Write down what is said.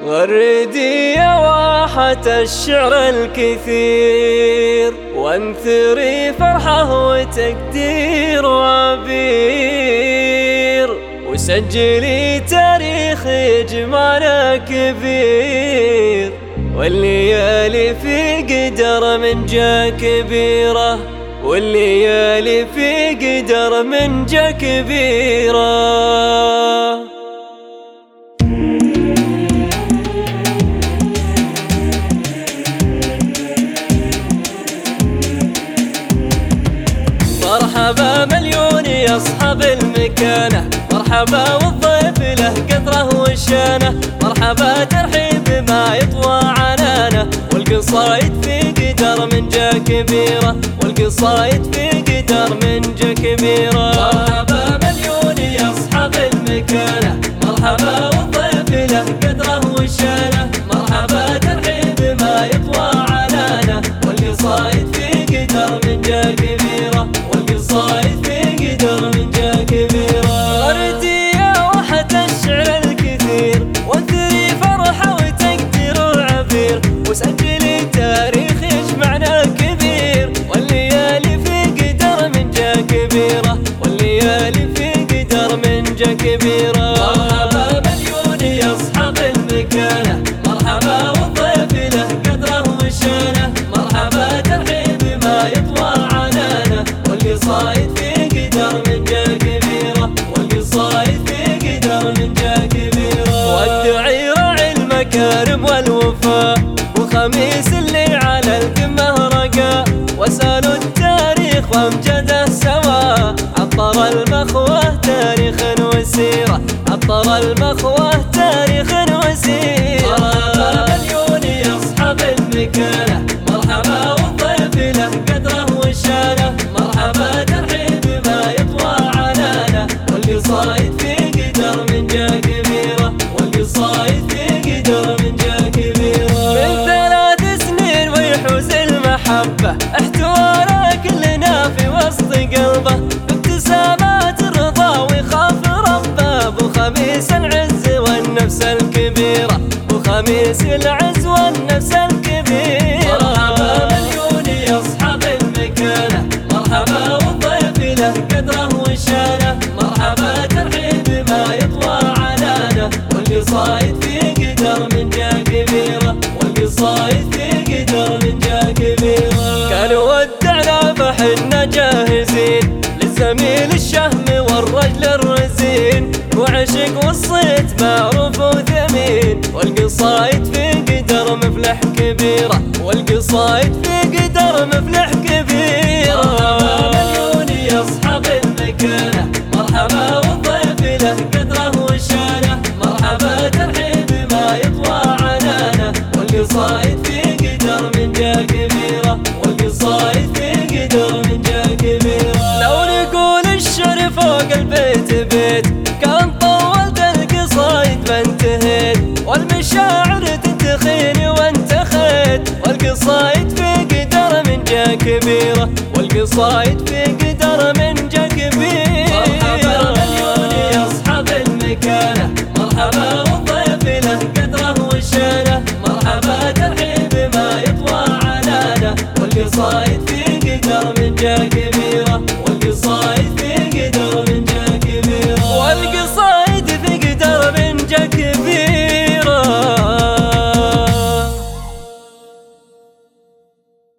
غردي يا واحة الشعر الكثير، وانثري فرحة وتقدير وعبير، وسجلي تاريخ جمالنا كبير، والليالي في قدر من جا كبيرة، والليالي في قدر من جا كبيرة. مرحبا مليون يا أصحاب المكانة، مرحبا والضيف له قدره وشانه، مرحبا ترحيب ما يطوى عنانه، والقصايد في قدر من جا كبيرة، والقصايد في قدر من جا كبيرة. مرحبا مليون يا أصحاب المكانة، مرحبا والضيف له قدره وشانه، مرحبا ترحيب ما يطوى عنانه، والقصايد في قدر من جا كبيرة، والقصايد في قدر من جا كبيرة. غردي يا واحة الشعر الكثير، وانثري فرحة وتقدير وعبير، وسجلي تاريخ يجمعنا كبير، والليالي في قدر من جا كبيرة، والليالي في قدر من جا كبيرة. مرحبا مليون يا أصحاب المكانة، مرحبا والضيف له قدره وشانه، مرحبا ترحيب ما يطوى عنانه، والقصايد في قدر من جا كبيرة، والقصايد في قدر من جا كبيرة. والدعي راعي المكارم والوفاء، وخميس اللي على القمة رقا، واسألوا التاريخ وامجده سوا، عطر المخوة تاريخ وسيرة، عطر المخوة تاريخ وسيرة. مرحبا مليون يا أصحاب المكانة، مرحبا والضيف له قدره وشانه، مرحبا ترحيب ما يطوى عنانه، والقصايد في قدر من جا كبيرة، والقصايد في قدر من جا كبيرة. من 3 سنين ويحوز المحبة، احتوانا كلنا في وسط قلبه، بابتسامات الرضا ويخاف ربه، بخميس العز والنفس الكبيرة، بخميس العز والنفس الكبيرة. مرحبا مليون يا أصحاب المكانة، مرحبا والضيف له قدره وشانه، مرحبا ترحيب ما يطوى عنانه، والقصايد في قدر من جا كبيرة، والقصايد في قدر من جا كبيرة. قالوا ودعنا فحنا جاهزين، للزميل الشهم والرجل الرزين، وعشق والصيت معروف وثمين، والقصايد في قدر مفلح كبيرة، والقصايد في قدر مفلح كبيرة. مرحبا مليون يا أصحاب المكانة، مرحبا والضيف له قدره وشانه، مرحبا ترحيب ما يطوى عنانه، والقصايد في قدر من جا كبيرة، والقصايد في قدر من جا كبيرة. لو نقول الشعر فوق البيت بيت، كان طولت القصايد فانتهيت، والمشاعر تنتخيني وانتخيت، والقصايد في قدر من جا كبيرة، والقصايد في قدر